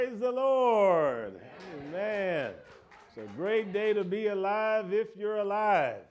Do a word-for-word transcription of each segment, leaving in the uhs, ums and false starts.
Praise the Lord. Amen. It's a great day to be alive if you're alive.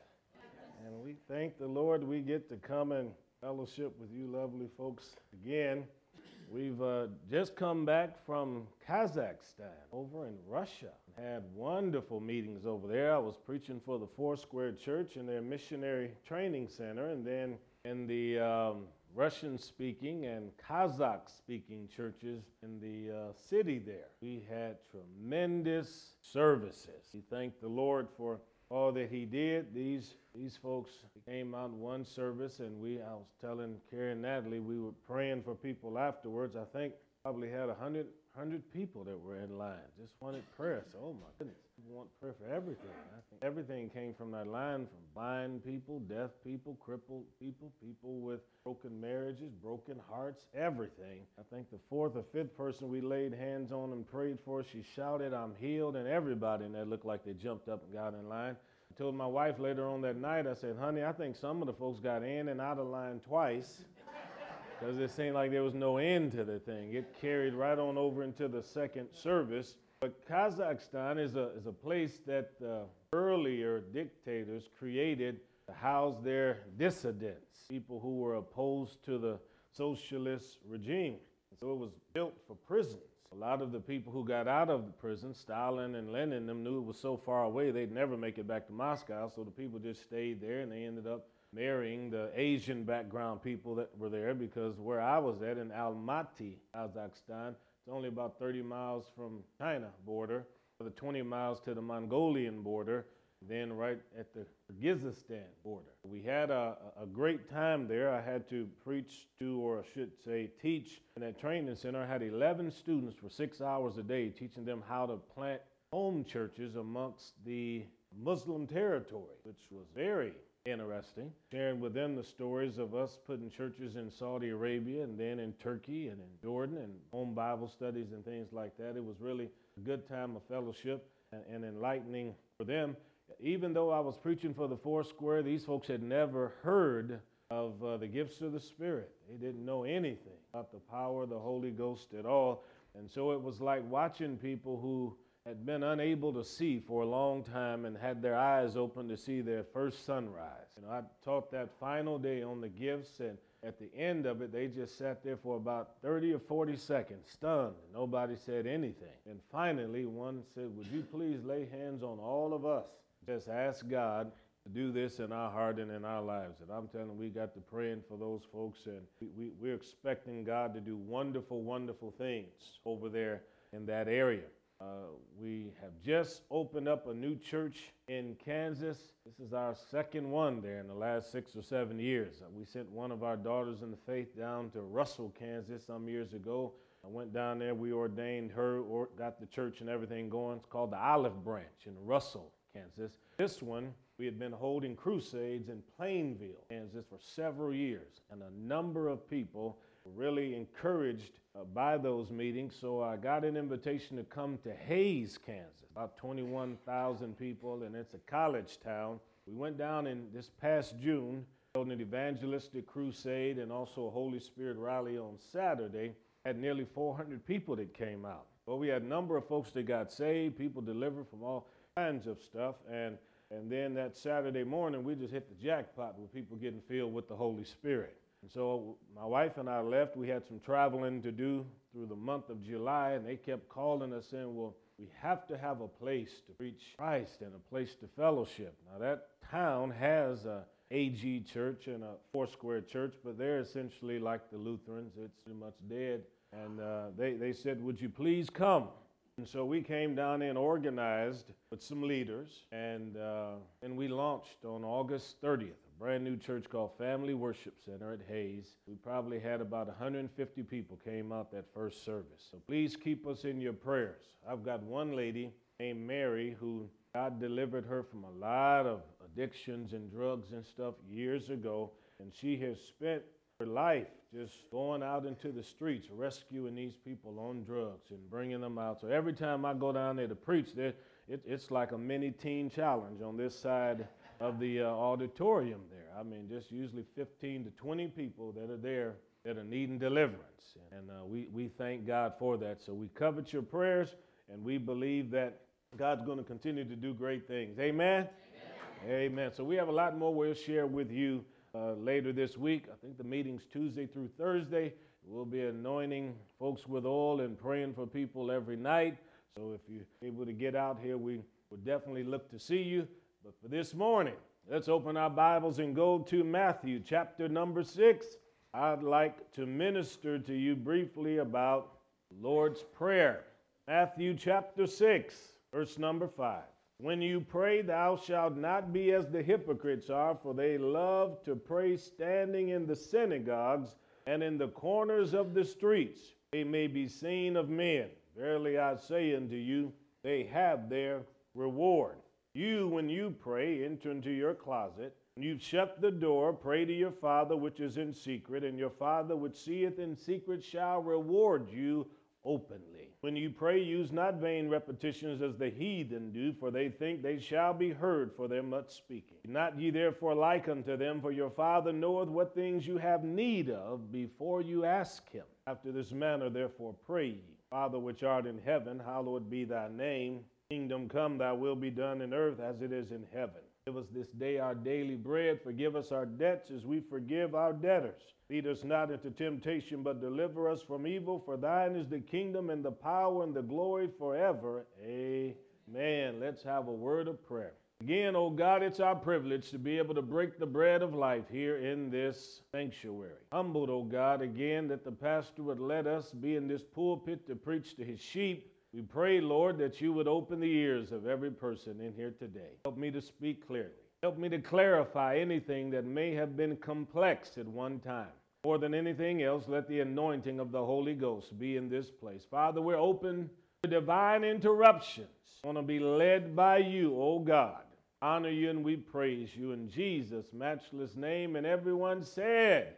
And we thank the Lord we get to come and fellowship with you lovely folks again. We've uh, just come back from Kazakhstan over in Russia. Had wonderful meetings over there. I was preaching for the Foursquare Church in their missionary training center, and then in the um, Russian-speaking and Kazakh-speaking churches in the uh, city there. We had tremendous services. We thank the Lord for all that he did. These these folks came out in one service, and we, I was telling Carrie and Natalie, we were praying for people afterwards. I think probably had a hundred hundred people that were in line, just wanted prayer. So, oh my goodness, people want prayer for everything. I think everything came from that line, from blind people, deaf people, crippled people, people with broken marriages, broken hearts, everything. I think the fourth or fifth person we laid hands on and prayed for, she shouted, "I'm healed," and everybody in there looked like they jumped up and got in line. I told my wife later on that night, I said, "Honey, I think some of the folks got in and out of line twice." Because it seemed like there was no end to the thing. It carried right on over into the second service. But Kazakhstan is a, is a place that the earlier dictators created to house their dissidents, people who were opposed to the socialist regime. So it was built for prisons. A lot of the people who got out of the prison, Stalin and Lenin, them knew it was so far away they'd never make it back to Moscow, so the people just stayed there, and they ended up marrying the Asian background people that were there, because where I was at in Almaty, Kazakhstan, it's only about thirty miles from China border, the twenty miles to the Mongolian border, then right at the Kyrgyzstan border. We had a, a great time there. I had to preach to, or I should say teach, in that training center. I had eleven students for six hours a day, teaching them how to plant home churches amongst the Muslim territory, which was very interesting, sharing with them the stories of us putting churches in Saudi Arabia and then in Turkey and in Jordan, and home Bible studies and things like that. It was really a good time of fellowship and, and enlightening for them. Even though I was preaching for the Foursquare, these folks had never heard of uh, the gifts of the Spirit. They didn't know anything about the power of the Holy Ghost at all. And so it was like watching people who had been unable to see for a long time and had their eyes open to see their first sunrise. You know, I taught that final day on the gifts, and at the end of it, they just sat there for about thirty or forty seconds, stunned. Nobody said anything. And finally, one said, "Would you please lay hands on all of us? Just ask God to do this in our heart and in our lives." And I'm telling you, we got to praying for those folks, and we, we, we're expecting God to do wonderful, wonderful things over there in that area. Uh, we have just opened up a new church in Kansas. This is our second one there in the last six or seven years. Uh, we sent one of our daughters in the faith down to Russell, Kansas some years ago. I went down there, we ordained her, or got the church and everything going. It's called the Olive Branch in Russell, Kansas. This one, we had been holding crusades in Plainville, Kansas for several years, and a number of people were really encouraged uh, by those meetings. So I got an invitation to come to Hays, Kansas, about twenty-one thousand people, and it's a college town. We went down in this past June, held an evangelistic crusade and also a Holy Spirit rally on Saturday. Had nearly four hundred people that came out. Well, we had a number of folks that got saved, people delivered from all kinds of stuff, and and then that Saturday morning, we just hit the jackpot with people getting filled with the Holy Spirit. And so my wife and I left. We had some traveling to do through the month of July, and they kept calling us saying, "Well, we have to have a place to preach Christ and a place to fellowship." Now, that town has a A G church and a Foursquare church, but they're essentially like the Lutherans. It's pretty much dead. And uh, they, they said, "Would you please come?" And so we came down and organized with some leaders, and uh, and we launched on August thirtieth, a brand new church called Family Worship Center at Hays. We probably had about one hundred fifty people came out that first service. So please keep us in your prayers. I've got one lady named Mary who God delivered her from a lot of addictions and drugs and stuff years ago, and she has spent her life just going out into the streets, rescuing these people on drugs and bringing them out. So every time I go down there to preach, there it, it's like a mini teen challenge on this side of the uh, auditorium there. I mean, just usually fifteen to twenty people that are there that are needing deliverance. And uh, we, we thank God for that. So we covet your prayers, and we believe that God's going to continue to do great things. Amen? Amen. Amen. So we have a lot more we'll share with you uh, later this week. I think the meeting's Tuesday through Thursday. We'll be anointing folks with oil and praying for people every night. So if you're able to get out here, we would definitely look to see you. But for this morning, let's open our Bibles and go to Matthew chapter number six. I'd like to minister to you briefly about the Lord's Prayer. Matthew chapter six, verse number five. When you pray, thou shalt not be as the hypocrites are, for they love to pray standing in the synagogues and in the corners of the streets. They may be seen of men. Verily I say unto you, they have their reward. You, when you pray, enter into your closet. When you've shut the door, pray to your Father which is in secret, and your Father which seeth in secret shall reward you openly. When you pray, use not vain repetitions as the heathen do, for they think they shall be heard for their much speaking. Be not ye therefore like unto them, for your Father knoweth what things you have need of before you ask him. After this manner therefore pray ye. Father which art in heaven, hallowed be thy name. Kingdom come, thy will be done in earth as it is in heaven. Give us this day our daily bread. Forgive us our debts as we forgive our debtors. Lead us not into temptation, but deliver us from evil. For thine is the kingdom and the power and the glory forever. Amen. Let's have a word of prayer. Again, oh God, it's our privilege to be able to break the bread of life here in this sanctuary. Humbled, oh God, again, that the pastor would let us be in this pulpit to preach to his sheep. We pray, Lord, that you would open the ears of every person in here today. Help me to speak clearly. Help me to clarify anything that may have been complex at one time. More than anything else, let the anointing of the Holy Ghost be in this place. Father, we're open to divine interruptions. I want to be led by you, oh God. Honor you and we praise you in Jesus' matchless name. And everyone said,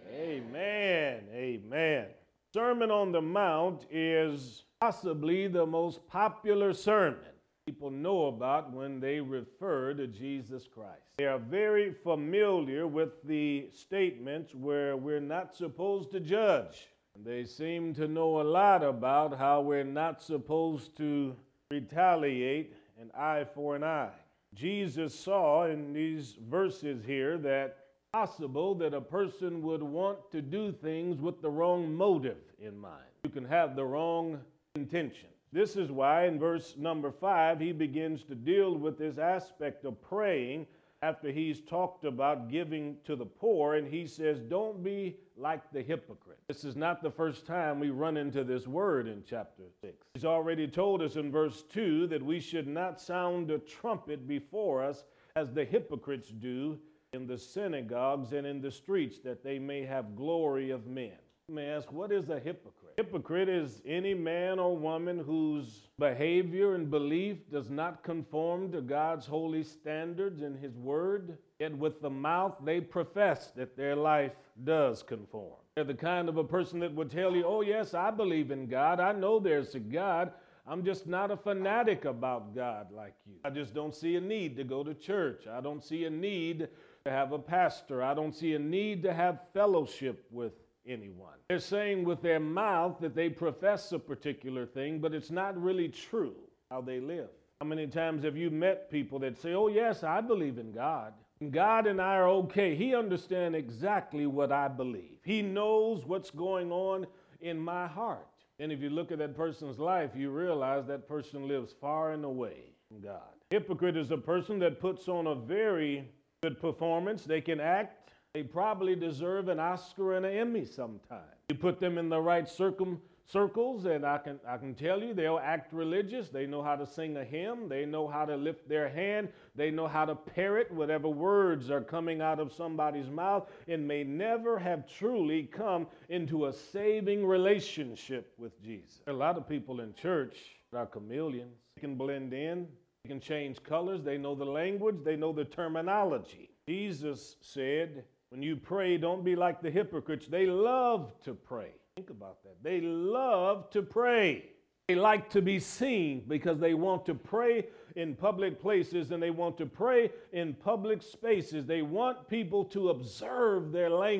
Amen. Amen. Amen. Sermon on the Mount is possibly the most popular sermon people know about when they refer to Jesus Christ. They are very familiar with the statements where we're not supposed to judge. They seem to know a lot about how we're not supposed to retaliate an eye for an eye. Jesus saw in these verses here that possible that a person would want to do things with the wrong motive in mind. You can have the wrong intention. This is why in verse number five, he begins to deal with this aspect of praying after he's talked about giving to the poor, and he says, don't be like the hypocrite. This is not the first time we run into this word in chapter six. He's already told us in verse two that we should not sound a trumpet before us as the hypocrites do in the synagogues and in the streets, that they may have glory of men. You may ask, what is a hypocrite? Hypocrite is any man or woman whose behavior and belief does not conform to God's holy standards and his word, yet with the mouth they profess that their life does conform. They're the kind of a person that would tell you, oh yes, I believe in God. I know there's a God. I'm just not a fanatic about God like you. I just don't see a need to go to church. I don't see a need to have a pastor. I don't see a need to have fellowship with anyone. They're saying with their mouth that they profess a particular thing, but it's not really true how they live. How many times have you met people that say, oh yes, I believe in God. God and I are okay. He understands exactly what I believe. He knows what's going on in my heart. And if you look at that person's life, you realize that person lives far and away from God. Hypocrite is a person that puts on a very good performance. They can act. They probably deserve an Oscar and an Emmy sometime. You put them in the right circum, circles, and I can, I can tell you they'll act religious. They know how to sing a hymn. They know how to lift their hand. They know how to parrot whatever words are coming out of somebody's mouth, and may never have truly come into a saving relationship with Jesus. There are a lot of people in church that are chameleons. They can blend in. They can change colors. They know the language. They know the terminology. Jesus said, when you pray, don't be like the hypocrites. They love to pray. Think about that. They love to pray. They like to be seen because they want to pray in public places and they want to pray in public spaces. They want people to observe their language.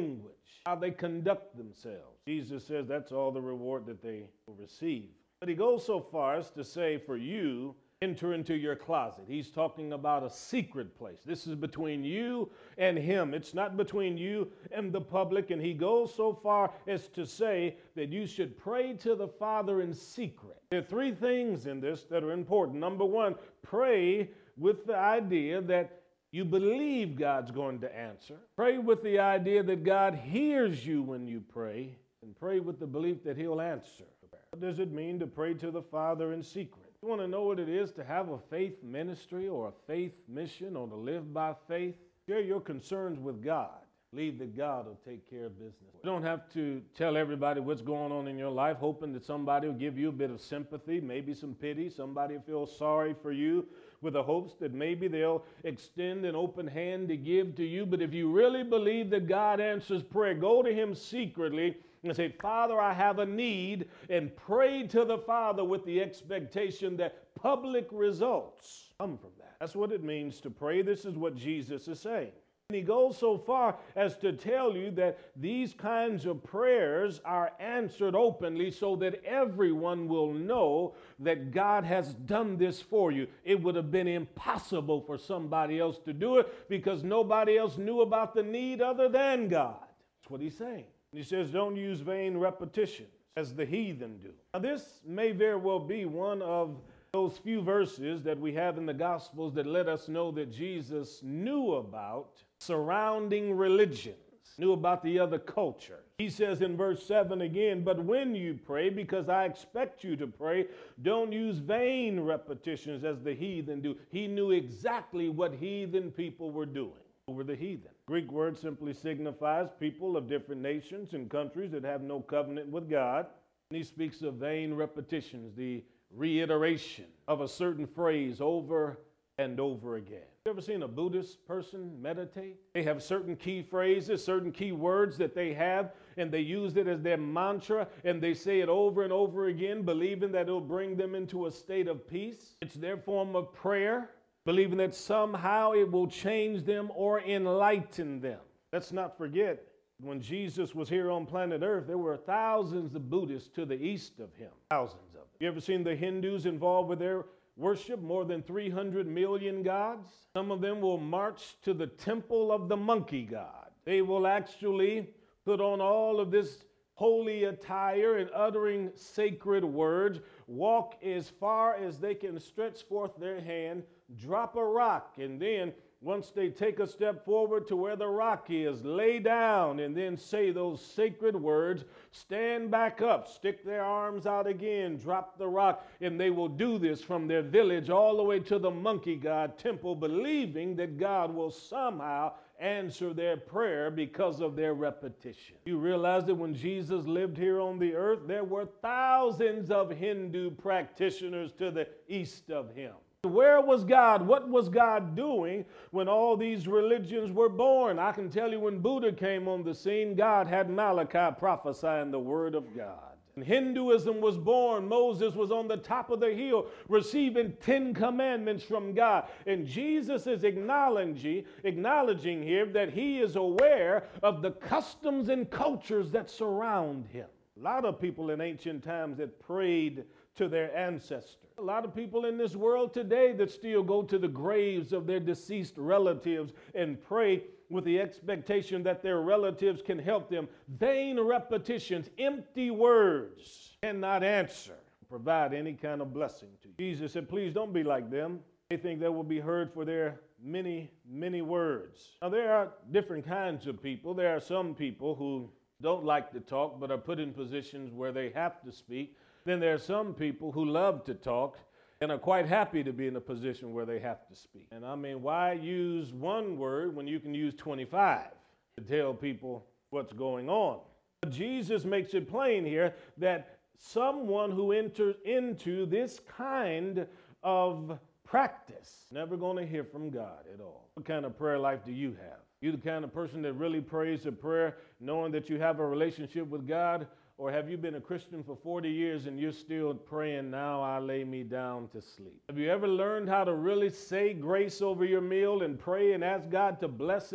how they conduct themselves. Jesus says that's all the reward that they will receive. But he goes so far as to say, for you, enter into your closet. He's talking about a secret place. This is between you and him. It's not between you and the public. And he goes so far as to say that you should pray to the Father in secret. There are three things in this that are important. Number one, pray with the idea that you believe God's going to answer. Pray with the idea that God hears you when you pray, and pray with the belief that he'll answer. What does it mean to pray to the Father in secret? You want to know what it is to have a faith ministry or a faith mission or to live by faith? Share your concerns with God. Believe that God will take care of business. You don't have to tell everybody what's going on in your life, hoping that somebody will give you a bit of sympathy, maybe some pity. Somebody will feel sorry for you with the hopes that maybe they'll extend an open hand to give to you. But if you really believe that God answers prayer, go to him secretly and say, Father, I have a need, and pray to the Father with the expectation that public results come from that. That's what it means to pray. This is what Jesus is saying. And he goes so far as to tell you that these kinds of prayers are answered openly so that everyone will know that God has done this for you. It would have been impossible for somebody else to do it because nobody else knew about the need other than God. That's what he's saying. He says, don't use vain repetitions as the heathen do. Now, this may very well be one of those few verses that we have in the Gospels that let us know that Jesus knew about surrounding religions, knew about the other culture. He says in verse seven again, but when you pray, because I expect you to pray, don't use vain repetitions as the heathen do. He knew exactly what heathen people were doing. Over the heathen. Greek word simply signifies people of different nations and countries that have no covenant with God. And he speaks of vain repetitions, the reiteration of a certain phrase over and over again. You ever seen a Buddhist person meditate? They have certain key phrases, certain key words that they have, and they use it as their mantra, and they say it over and over again, believing that it'll bring them into a state of peace. It's their form of prayer, believing that somehow it will change them or enlighten them. Let's not forget, when Jesus was here on planet Earth, there were thousands of Buddhists to the east of him. Thousands of them. You ever seen the Hindus involved with their worship? More than three hundred million gods. Some of them will march to the temple of the monkey god. They will actually put on all of this holy attire and uttering sacred words, walk as far as they can stretch forth their hand, drop a rock, and then once they take a step forward to where the rock is, lay down and then say those sacred words, stand back up, stick their arms out again, drop the rock, and they will do this from their village all the way to the monkey god temple, believing that God will somehow answer their prayer because of their repetition. You realize that when Jesus lived here on the earth, there were thousands of Hindu practitioners to the east of him. Where was God? What was God doing when all these religions were born? I can tell you when Buddha came on the scene, God had Malachi prophesying the word of God. When Hinduism was born, Moses was on the top of the hill receiving Ten Commandments from God. And Jesus is acknowledging, acknowledging here that he is aware of the customs and cultures that surround him. A lot of people in ancient times that prayed to their ancestors. A lot of people in this world today that still go to the graves of their deceased relatives and pray with the expectation that their relatives can help them. Vain repetitions, empty words cannot answer, provide any kind of blessing to you. Jesus said, please don't be like them. They think they will be heard for their many, many words. Now, there are different kinds of people. There are some people who don't like to talk but are put in positions where they have to speak. Then there are some people who love to talk and are quite happy to be in a position where they have to speak. And I mean, why use one word when you can use twenty-five to tell people what's going on? Jesus makes it plain here that someone who enters into this kind of practice never going to hear from God at all. What kind of prayer life do you have? You the kind of person that really prays a prayer knowing that you have a relationship with God? Or have you been a Christian for forty years and you're still praying, now I lay me down to sleep? Have you ever learned how to really say grace over your meal and pray and ask God to bless it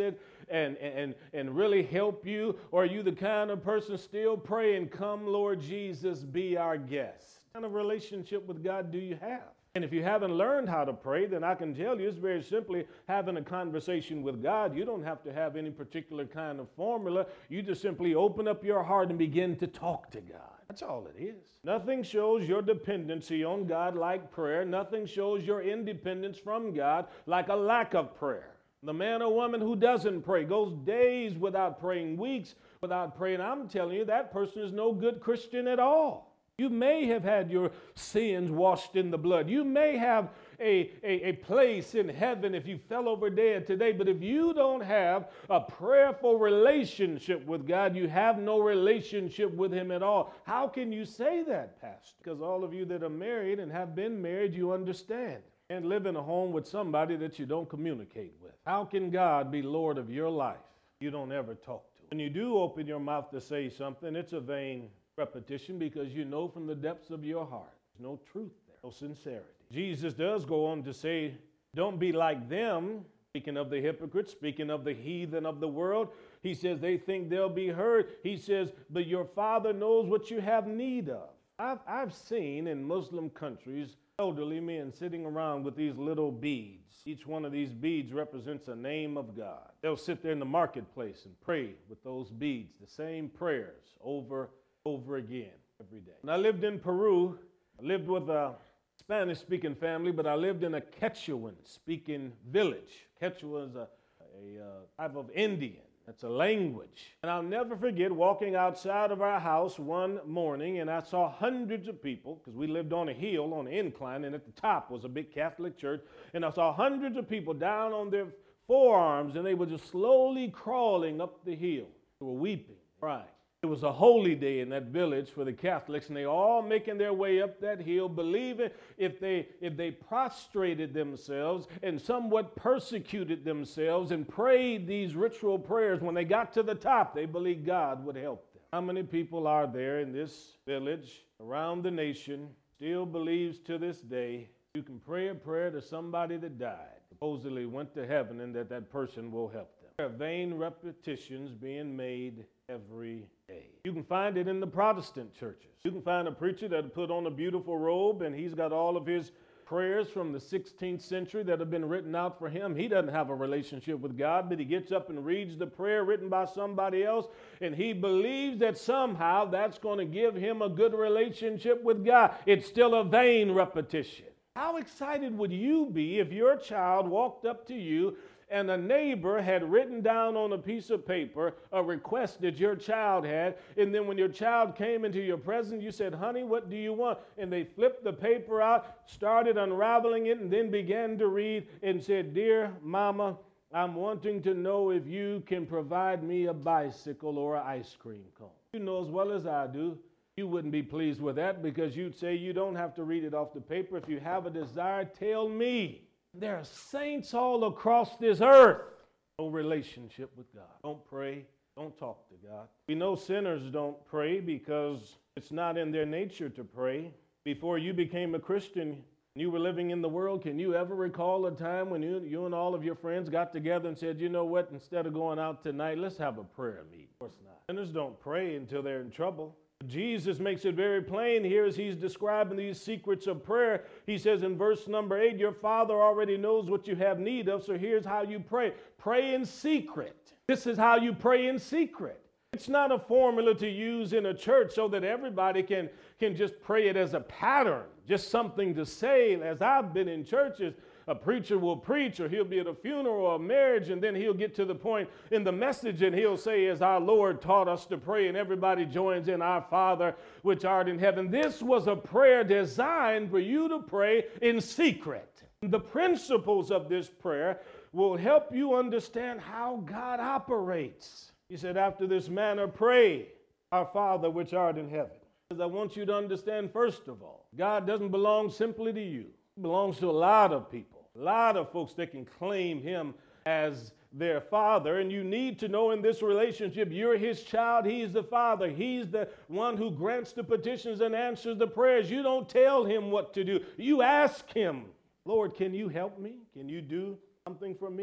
and, and, and really help you? Or are you the kind of person still praying, come Lord Jesus, be our guest? What kind of relationship with God do you have? And if you haven't learned how to pray, then I can tell you it's very simply having a conversation with God. You don't have to have any particular kind of formula. You just simply open up your heart and begin to talk to God. That's all it is. Nothing shows your dependency on God like prayer. Nothing shows your independence from God like a lack of prayer. The man or woman who doesn't pray goes days without praying, weeks without praying. I'm telling you, that person is no good Christian at all. You may have had your sins washed in the blood. You may have a, a, a place in heaven if you fell over dead today. But if you don't have a prayerful relationship with God, you have no relationship with Him at all. How can you say that, Pastor? Because all of you that are married and have been married, you understand. And live in a home with somebody that you don't communicate with. How can God be Lord of your life? You don't ever talk to Him. When you do open your mouth to say something, it's a vain repetition, because you know from the depths of your heart there's no truth there, no sincerity. Jesus does go on to say, don't be like them, speaking of the hypocrites, speaking of the heathen of the world. He says they think they'll be heard. He says, but your Father knows what you have need of. I've, I've seen in Muslim countries elderly men sitting around with these little beads. Each one of these beads represents a name of God. They'll sit there in the marketplace and pray with those beads, the same prayers over over again every day. When I lived in Peru, I lived with a Spanish-speaking family, but I lived in a Quechuan-speaking village. Quechua is a, a uh, type of Indian. That's a language. And I'll never forget walking outside of our house one morning, and I saw hundreds of people, because we lived on a hill, on an incline, and at the top was a big Catholic church, and I saw hundreds of people down on their forearms, and they were just slowly crawling up the hill. They were weeping, crying. It was a holy day in that village for the Catholics, and they all making their way up that hill, believing if they if they prostrated themselves and somewhat persecuted themselves and prayed these ritual prayers, when they got to the top, they believed God would help them. How many people are there in this village, around the nation, still believes to this day you can pray a prayer to somebody that died, supposedly went to heaven, and that that person will help them? There are vain repetitions being made every day. You can find it in the Protestant churches. You can find a preacher that put on a beautiful robe, and he's got all of his prayers from the sixteenth century that have been written out for him. He doesn't have a relationship with God, but he gets up and reads the prayer written by somebody else, and he believes that somehow that's going to give him a good relationship with God. It's still a vain repetition. How excited would you be if your child walked up to you and a neighbor had written down on a piece of paper a request that your child had, and then when your child came into your presence, you said, honey, what do you want? And they flipped the paper out, started unraveling it, and then began to read and said, dear mama, I'm wanting to know if you can provide me a bicycle or an ice cream cone. You know as well as I do, you wouldn't be pleased with that, because you'd say you don't have to read it off the paper. If you have a desire, tell me. There are saints all across this earth. No relationship with God. Don't pray. Don't talk to God. We know sinners don't pray because it's not in their nature to pray. Before you became a Christian, you were living in the world. Can you ever recall a time when you, you and all of your friends got together and said, you know what, instead of going out tonight, let's have a prayer meeting? Of course not. Sinners don't pray until they're in trouble. Jesus makes it very plain here as he's describing these secrets of prayer. He says in verse number eight, your Father already knows what you have need of, so here's how you pray. Pray in secret. This is how you pray in secret. It's not a formula to use in a church so that everybody can, can just pray it as a pattern, just something to say. As I've been in churches, a preacher will preach, or he'll be at a funeral or a marriage, and then he'll get to the point in the message and he'll say, as our Lord taught us to pray, and everybody joins in, our Father which art in heaven. This was a prayer designed for you to pray in secret. The principles of this prayer will help you understand how God operates. He said, after this manner, pray, our Father which art in heaven. Because I want you to understand, first of all, God doesn't belong simply to you. He belongs to a lot of people. A lot of folks that can claim him as their father, and you need to know in this relationship, you're his child, he's the father. He's the one who grants the petitions and answers the prayers. You don't tell him what to do. You ask him, Lord, can you help me? Can you do something for me?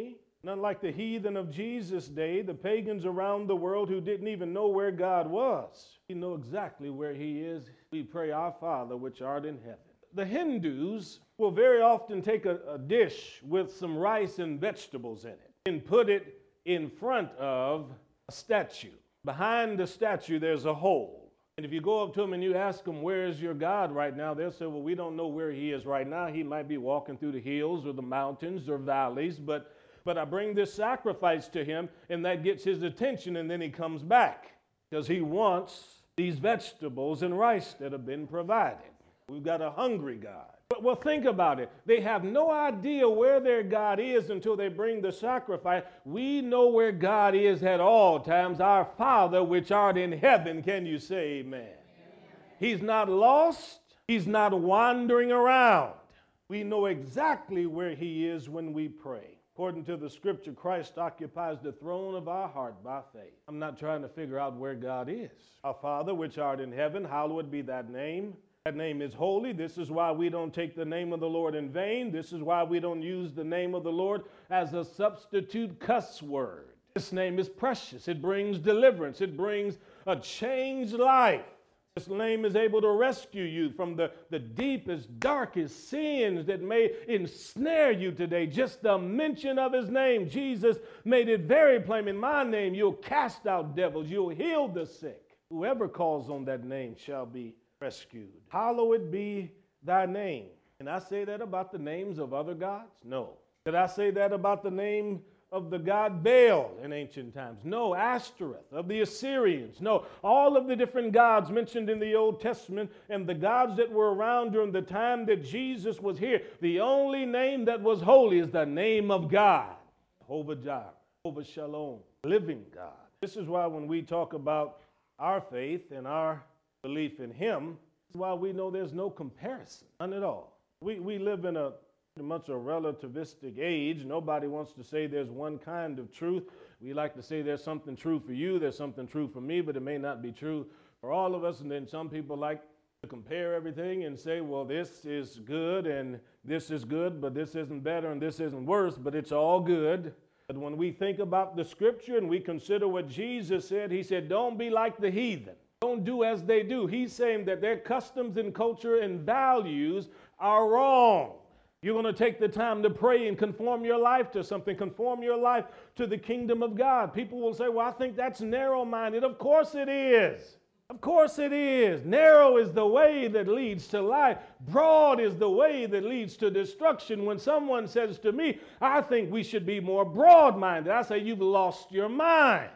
And unlike the heathen of Jesus' day, the pagans around the world who didn't even know where God was, we know exactly where he is. We pray, Our Father, which art in heaven. The Hindus will very often take a, a dish with some rice and vegetables in it and put it in front of a statue. Behind the statue, there's a hole. And if you go up to them and you ask them, where is your God right now? They'll say, well, we don't know where he is right now. He might be walking through the hills or the mountains or valleys, but, but I bring this sacrifice to him, and that gets his attention, and then he comes back because he wants these vegetables and rice that have been provided. We've got a hungry God. But well, think about it. They have no idea where their God is until they bring the sacrifice. We know where God is at all times. Our Father, which art in heaven. Can you say amen? Amen. He's not lost. He's not wandering around. We know exactly where he is when we pray. According to the scripture, Christ occupies the throne of our heart by faith. I'm not trying to figure out where God is. Our Father, which art in heaven, hallowed be thy name. That name is holy. This is why we don't take the name of the Lord in vain. This is why we don't use the name of the Lord as a substitute cuss word. This name is precious. It brings deliverance. It brings a changed life. This name is able to rescue you from the, the deepest, darkest sins that may ensnare you today. Just the mention of his name. Jesus made it very plain. In my name, you'll cast out devils. You'll heal the sick. Whoever calls on that name shall be rescued. Hallowed be thy name. Can I say that about the names of other gods? No. Did I say that about the name of the god Baal in ancient times? No. Ashtoreth of the Assyrians? No. All of the different gods mentioned in the Old Testament and the gods that were around during the time that Jesus was here, the only name that was holy is the name of God. Jehovah Jireh, Jehovah Shalom, living God. This is why when we talk about our faith and our belief in him, that's why we know there's no comparison, none at all. We, we live in a pretty much a relativistic age. Nobody wants to say there's one kind of truth. We like to say there's something true for you, there's something true for me, but it may not be true for all of us. And then some people like to compare everything and say, well, this is good and this is good, but this isn't better and this isn't worse, but it's all good. But when we think about the scripture and we consider what Jesus said, he said, don't be like the heathen. Don't do as they do. He's saying that their customs and culture and values are wrong. You're going to take the time to pray and conform your life to something, conform your life to the kingdom of God. People will say, well, I think that's narrow-minded. Of course it is. Of course it is. Narrow is the way that leads to life. Broad is the way that leads to destruction. When someone says to me, I think we should be more broad-minded, I say, you've lost your mind.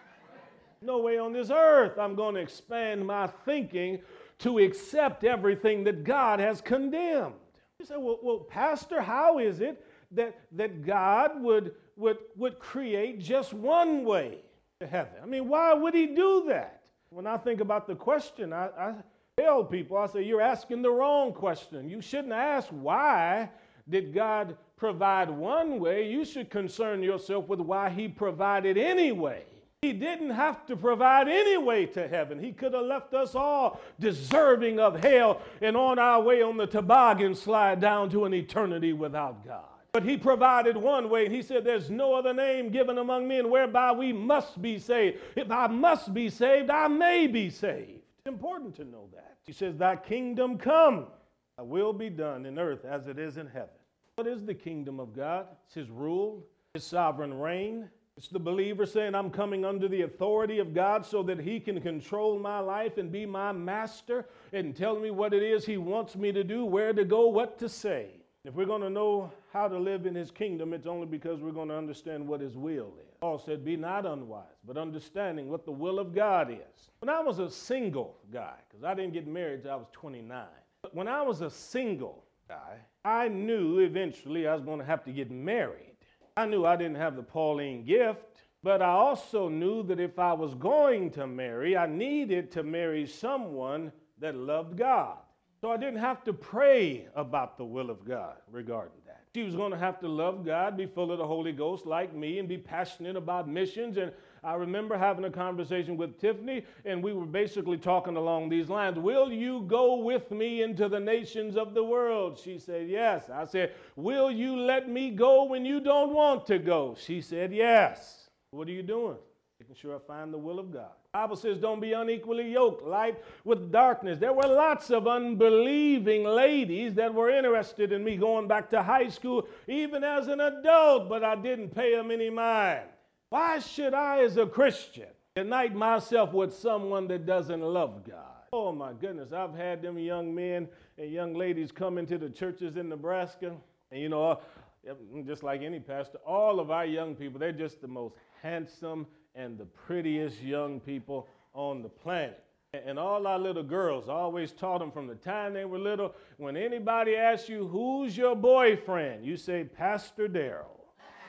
No way on this earth I'm going to expand my thinking to accept everything that God has condemned. You say, well, well, Pastor, how is it that, that God would, would, would create just one way to heaven? I mean, why would he do that? When I think about the question, I, I tell people, I say, you're asking the wrong question. You shouldn't ask why did God provide one way. You should concern yourself with why he provided anyway. He didn't have to provide any way to heaven. He could have left us all deserving of hell and on our way on the toboggan slide down to an eternity without God. But he provided one way, and he said there's no other name given among men whereby we must be saved. If I must be saved, I may be saved. It's important to know that. He says, thy kingdom come, thy will be done in earth as it is in heaven. What is the kingdom of God? It's his rule, his sovereign reign. It's the believer saying, I'm coming under the authority of God so that he can control my life and be my master and tell me what it is he wants me to do, where to go, what to say. If we're going to know how to live in his kingdom, it's only because we're going to understand what his will is. Paul said, be not unwise, but understanding what the will of God is. When I was a single guy, because I didn't get married until I was twenty-nine, but when I was a single guy, I knew eventually I was going to have to get married. I knew I didn't have the Pauline gift, but I also knew that if I was going to marry, I needed to marry someone that loved God. So I didn't have to pray about the will of God regarding that. She was going to have to love God, be full of the Holy Ghost like me, and be passionate about missions. And I remember having a conversation with Tiffany, and we were basically talking along these lines. Will you go with me into the nations of the world? She said, yes. I said, will you let me go when you don't want to go? She said, yes. What are you doing? Making sure I find the will of God. The Bible says don't be unequally yoked, light with darkness. There were lots of unbelieving ladies that were interested in me going back to high school, even as an adult, but I didn't pay them any mind. Why should I, as a Christian, unite myself with someone that doesn't love God? Oh my goodness, I've had them young men and young ladies come into the churches in Nebraska, and you know, just like any pastor, all of our young people, they're just the most handsome and the prettiest young people on the planet. And all our little girls, I always taught them from the time they were little, when anybody asks you, who's your boyfriend? You say, Pastor Darrell.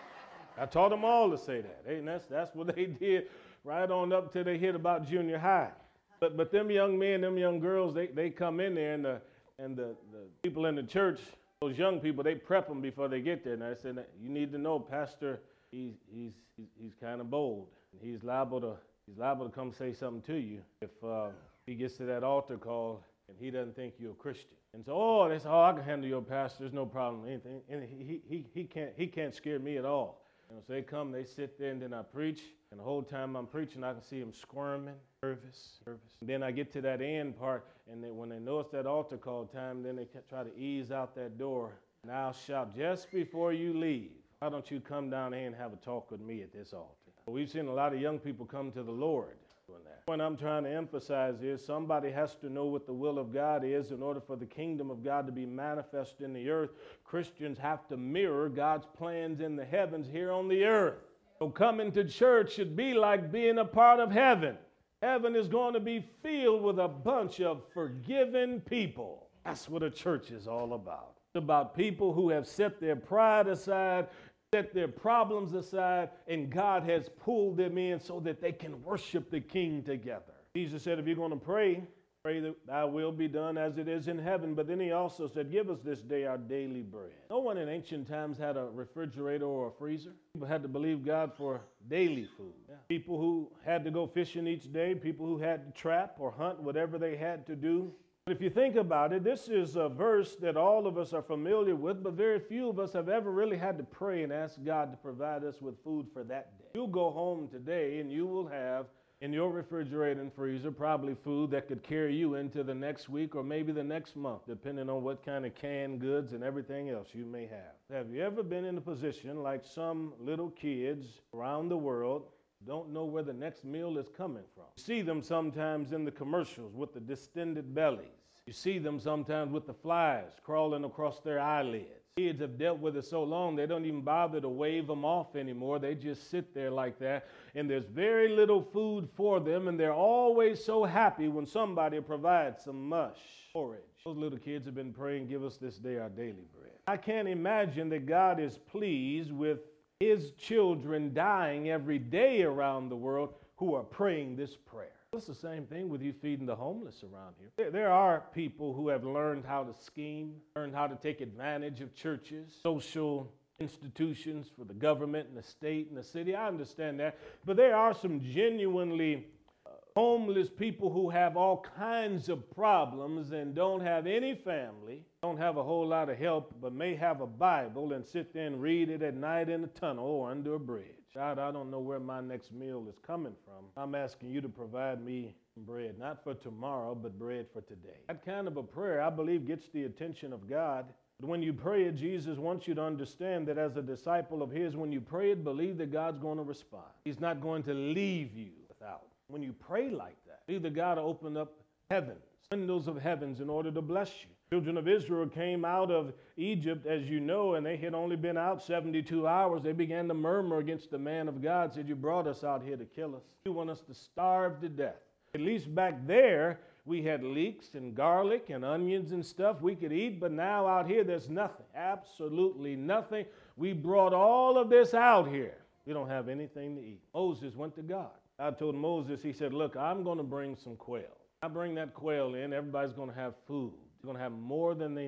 I taught them all to say that. And that's, that's what they did right on up till they hit about junior high. But but them young men, them young girls, they, they come in there, and the and the, the people in the church, those young people, they prep them before they get there. And I said, you need to know, Pastor, he's he's he's, he's kind of bold. He's liable to he's liable to come say something to you if uh, he gets to that altar call and he doesn't think you're a Christian. And so, oh, they say, oh, I can handle your pastor. There's no problem. Anything. And he he he can't he can't scare me at all. And so they come, they sit there, and then I preach. And the whole time I'm preaching, I can see them squirming, nervous, nervous. And then I get to that end part, and then when they know it's that altar call time, then they try to ease out that door. And I'll shout, just before you leave, why don't you come down here and have a talk with me at this altar? We've seen a lot of young people come to the Lord doing that. What I'm trying to emphasize is somebody has to know what the will of God is in order for the kingdom of God to be manifest in the earth. Christians have to mirror God's plans in the heavens here on the earth. So coming to church should be like being a part of heaven. Heaven is going to be filled with a bunch of forgiven people. That's what a church is all about. It's about people who have set their pride aside, set their problems aside, and God has pulled them in so that they can worship the King together. Jesus said, if you're going to pray, pray that thy will be done as it is in heaven. But then he also said, give us this day our daily bread. No one in ancient times had a refrigerator or a freezer. People had to believe God for daily food. Yeah. People who had to go fishing each day, people who had to trap or hunt, whatever they had to do. But if you think about it, this is a verse that all of us are familiar with, but very few of us have ever really had to pray and ask God to provide us with food for that day. You'll go home today and you will have in your refrigerator and freezer probably food that could carry you into the next week or maybe the next month, depending on what kind of canned goods and everything else you may have. Have you ever been in a position like some little kids around the world don't know where the next meal is coming from? You see them sometimes in the commercials with the distended bellies. You see them sometimes with the flies crawling across their eyelids. Kids have dealt with it so long they don't even bother to wave them off anymore. They just sit there like that, and there's very little food for them, and they're always so happy when somebody provides some mush, porridge. Those little kids have been praying, give us this day our daily bread. I can't imagine that God is pleased with his children dying every day around the world who are praying this prayer. It's the same thing with you feeding the homeless around here. There, there are people who have learned how to scheme, learned how to take advantage of churches, social institutions for the government and the state and the city. I understand that. But there are some genuinely uh, homeless people who have all kinds of problems and don't have any family, don't have a whole lot of help, but may have a Bible and sit there and read it at night in a tunnel or under a bridge. God, I don't know where my next meal is coming from. I'm asking you to provide me bread, not for tomorrow, but bread for today. That kind of a prayer, I believe, gets the attention of God. But when you pray it, Jesus wants you to understand that as a disciple of his, when you pray it, believe that God's going to respond. He's not going to leave you without. When you pray like that, believe that God will open up heavens, windows of heavens in order to bless you. Children of Israel came out of Egypt, as you know, and they had only been out seventy-two hours. They began to murmur against the man of God, said, you brought us out here to kill us. You want us to starve to death. At least back there, we had leeks and garlic and onions and stuff we could eat, but now out here there's nothing, absolutely nothing. We brought all of this out here. We don't have anything to eat. Moses went to God. God told Moses, he said, look, I'm going to bring some quail. I bring that quail in, everybody's going to have food. They're going to have more than they need.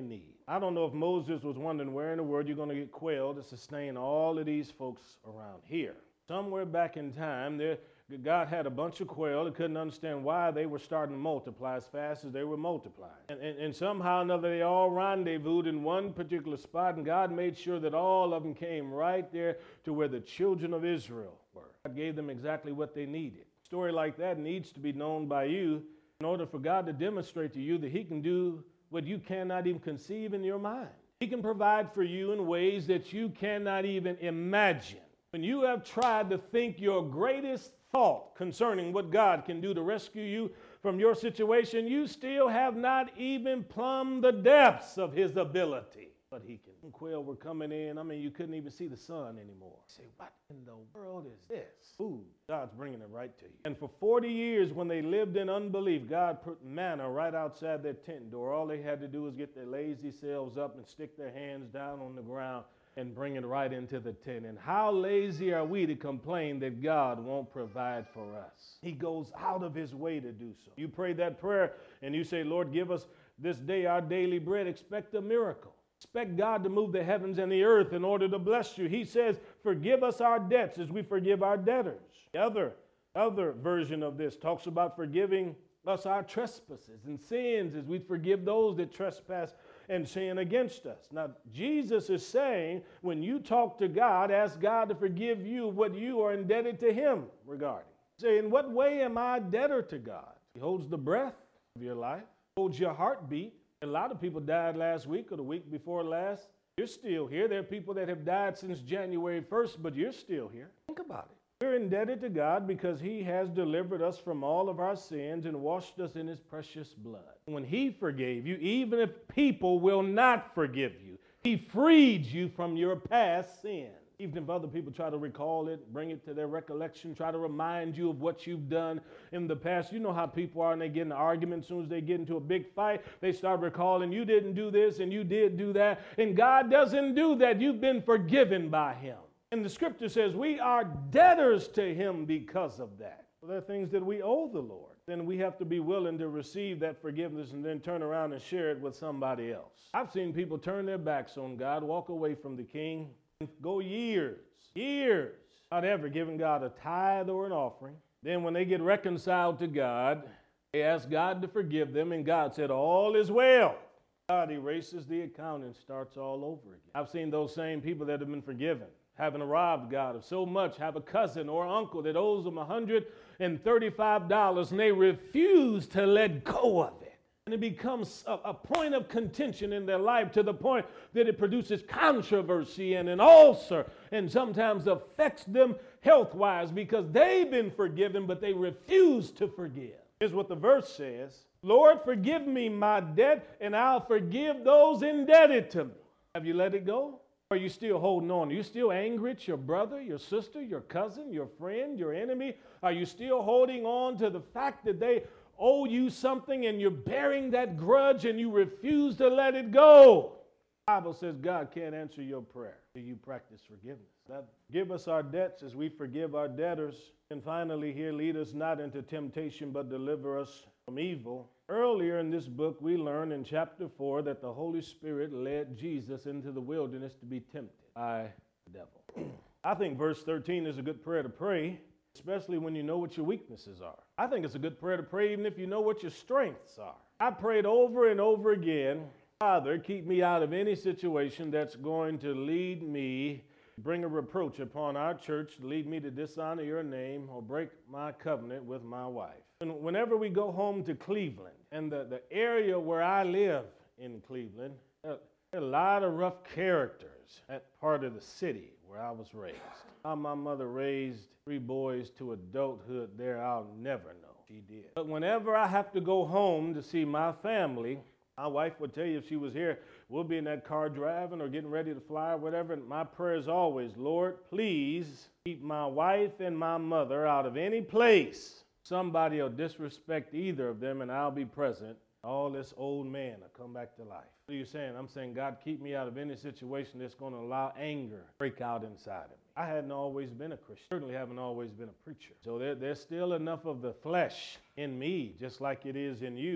I don't know if Moses was wondering where in the world you're going to get quail to sustain all of these folks around here. Somewhere back in time, there, God had a bunch of quail that couldn't understand why they were starting to multiply as fast as they were multiplying. And, and, and somehow or another, they all rendezvoused in one particular spot, and God made sure that all of them came right there to where the children of Israel were. God gave them exactly what they needed. A story like that needs to be known by you in order for God to demonstrate to you that he can do what you cannot even conceive in your mind. He can provide for you in ways that you cannot even imagine. When you have tried to think your greatest thought concerning what God can do to rescue you from your situation, you still have not even plumbed the depths of his ability. But he can. Quail were coming in. I mean, you couldn't even see the sun anymore. You say, what in the world is this? Food. God's bringing it right to you. And for forty years, when they lived in unbelief, God put manna right outside their tent door. All they had to do was get their lazy selves up and stick their hands down on the ground and bring it right into the tent. And how lazy are we to complain that God won't provide for us? He goes out of his way to do so. You pray that prayer and you say, Lord, give us this day our daily bread. Expect a miracle. Expect God to move the heavens and the earth in order to bless you. He says, forgive us our debts as we forgive our debtors. The other, other version of this talks about forgiving us our trespasses and sins as we forgive those that trespass and sin against us. Now, Jesus is saying, when you talk to God, ask God to forgive you what you are indebted to him regarding. Say, in what way am I a debtor to God? He holds the breath of your life, holds your heartbeat. A lot of people died last week or the week before last. You're still here. There are people that have died since January first, but you're still here. Think about it. We're indebted to God because he has delivered us from all of our sins and washed us in his precious blood. When he forgave you, even if people will not forgive you, he freed you from your past sins. Even if other people try to recall it, bring it to their recollection, try to remind you of what you've done in the past. You know how people are, and they get in an argument. As soon as they get into a big fight, they start recalling, you didn't do this and you did do that. And God doesn't do that. You've been forgiven by him. And the scripture says we are debtors to him because of that. So there are things that we owe the Lord. Then we have to be willing to receive that forgiveness and then turn around and share it with somebody else. I've seen people turn their backs on God, walk away from the king, go years, years, without ever giving God a tithe or an offering. Then when they get reconciled to God, they ask God to forgive them, and God said, all is well. God erases the account and starts all over again. I've seen those same people that have been forgiven, having robbed God of so much, have a cousin or uncle that owes them one hundred thirty-five dollars, and they refuse to let go of it. And it becomes a, a point of contention in their life to the point that it produces controversy and an ulcer and sometimes affects them health-wise because they've been forgiven, but they refuse to forgive. Here's what the verse says. Lord, forgive me my debt, and I'll forgive those indebted to me. Have you let it go? Or are you still holding on? Are you still angry at your brother, your sister, your cousin, your friend, your enemy? Are you still holding on to the fact that they owe you something and you're bearing that grudge and you refuse to let it go? The Bible says God can't answer your prayer till you practice forgiveness. Now, give us our debts as we forgive our debtors. And finally here, lead us not into temptation, but deliver us from evil. Earlier in this book, we learn in chapter four that the Holy Spirit led Jesus into the wilderness to be tempted by the devil. I think verse thirteen is a good prayer to pray, especially when you know what your weaknesses are. I think it's a good prayer to pray even if you know what your strengths are. I prayed over and over again, Father, keep me out of any situation that's going to lead me, bring a reproach upon our church, lead me to dishonor your name or break my covenant with my wife. And whenever we go home to Cleveland, and the, the area where I live in Cleveland, there are a lot of rough characters at part of the city where I was raised. How my mother raised three boys to adulthood there, I'll never know. She did. But whenever I have to go home to see my family, my wife would tell you if she was here, we'll be in that car driving or getting ready to fly or whatever. And my prayer is always, Lord, please keep my wife and my mother out of any place somebody will disrespect either of them, and I'll be present. All this old man will come back to life. What are you saying? I'm saying, God, keep me out of any situation that's going to allow anger to break out inside of me. I hadn't always been a Christian. Certainly haven't always been a preacher. So there, there's still enough of the flesh in me, just like it is in you,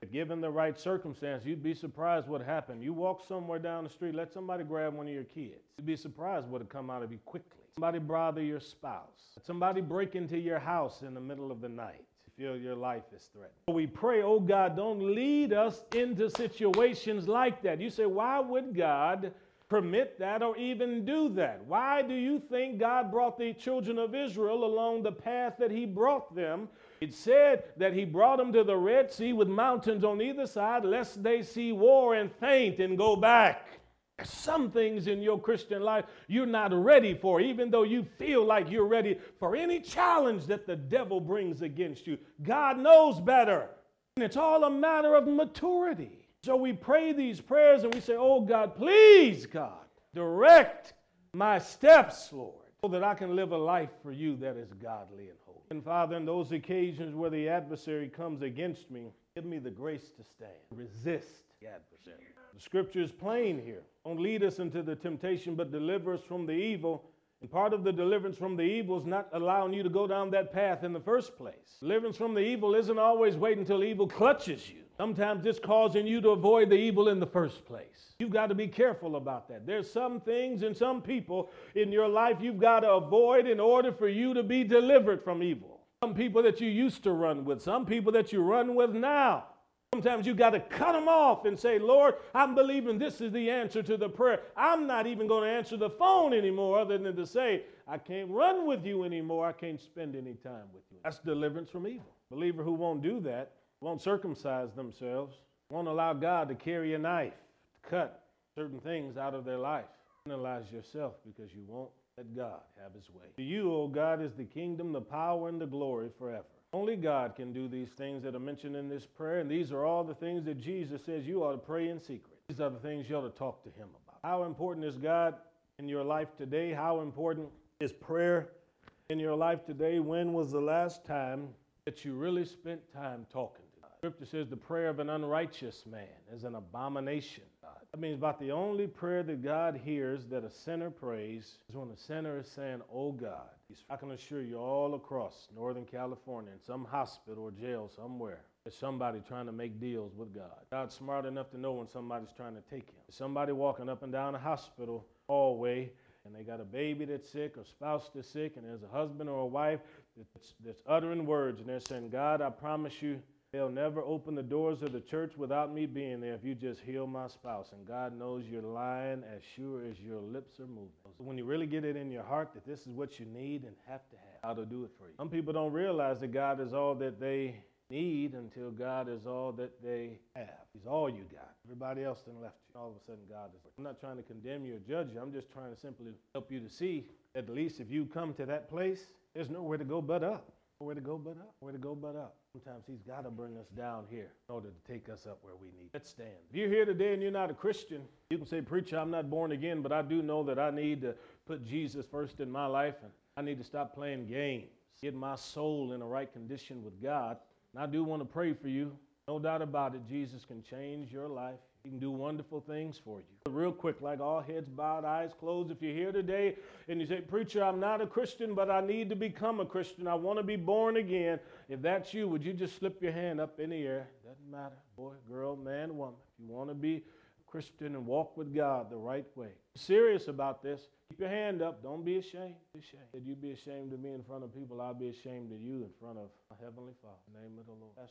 Given the right circumstance, you'd be surprised what happened. You walk somewhere down the street, let somebody grab one of your kids. You'd be surprised what would come out of you quickly. Somebody bother your spouse. Somebody break into your house in the middle of the night. You feel your life is threatened. So we pray, oh God, don't lead us into situations like that. You say, why would God permit that or even do that? Why do you think God brought the children of Israel along the path that he brought them? It said that he brought them to the Red Sea with mountains on either side, lest they see war and faint and go back. There's some things in your Christian life you're not ready for, even though you feel like you're ready for any challenge that the devil brings against you. God knows better. And it's all a matter of maturity. So we pray these prayers and we say, oh God, please, God, direct my steps, Lord, so that I can live a life for you that is godly and holy. And Father, in those occasions where the adversary comes against me, give me the grace to stand, resist the adversary. The scripture is plain here. Don't lead us into the temptation, but deliver us from the evil. And part of the deliverance from the evil is not allowing you to go down that path in the first place. Deliverance from the evil isn't always waiting until evil clutches you. Sometimes it's causing you to avoid the evil in the first place. You've got to be careful about that. There's some things and some people in your life you've got to avoid in order for you to be delivered from evil. Some people that you used to run with, some people that you run with now. Sometimes you've got to cut them off and say, Lord, I'm believing this is the answer to the prayer. I'm not even going to answer the phone anymore other than to say, I can't run with you anymore. I can't spend any time with you. That's deliverance from evil. A believer who won't do that, won't circumcise themselves, won't allow God to carry a knife to cut certain things out of their life. Penalize yourself because you won't let God have his way. To you, O God, is the kingdom, the power, and the glory forever. Only God can do these things that are mentioned in this prayer, and these are all the things that Jesus says you ought to pray in secret. These are the things you ought to talk to him about. How important is God in your life today? How important is prayer in your life today? When was the last time that you really spent time talking to God? Scripture says the prayer of an unrighteous man is an abomination. That means about the only prayer that God hears that a sinner prays is when the sinner is saying, oh God. I can assure you all across Northern California, in some hospital or jail somewhere, there's somebody trying to make deals with God. God's smart enough to know when somebody's trying to take him. There's somebody walking up and down a hospital hallway, and they got a baby that's sick or spouse that's sick, and there's a husband or a wife that's, that's uttering words, and they're saying, God, I promise you, they'll never open the doors of the church without me being there if you just heal my spouse. And God knows you're lying as sure as your lips are moving. So when you really get it in your heart that this is what you need and have to have, how to do it for you. Some people don't realize that God is all that they need until God is all that they have. He's all you got. Everybody else then left you. All of a sudden God is. I'm not trying to condemn you or judge you. I'm just trying to simply help you to see that at least if you come to that place, there's nowhere to go but up. Nowhere to go but up. Nowhere to go but up. Sometimes he's got to bring us down here in order to take us up where we need. Let's stand. If you're here today and you're not a Christian, you can say, preacher, I'm not born again, but I do know that I need to put Jesus first in my life, and I need to stop playing games, get my soul in the right condition with God. And I do want to pray for you. No doubt about it, Jesus can change your life. He can do wonderful things for you. Real quick, like all heads bowed, eyes closed, if you're here today and you say, preacher, I'm not a Christian, but I need to become a Christian. I want to be born again. If that's you, would you just slip your hand up in the air? Doesn't matter, boy, girl, man, woman. If you want to be a Christian and walk with God the right way. Serious about this. Keep your hand up. Don't be ashamed. Be ashamed. If you be ashamed of me in front of people, I'll be ashamed of you in front of my Heavenly Father. In the name of the Lord. Pastor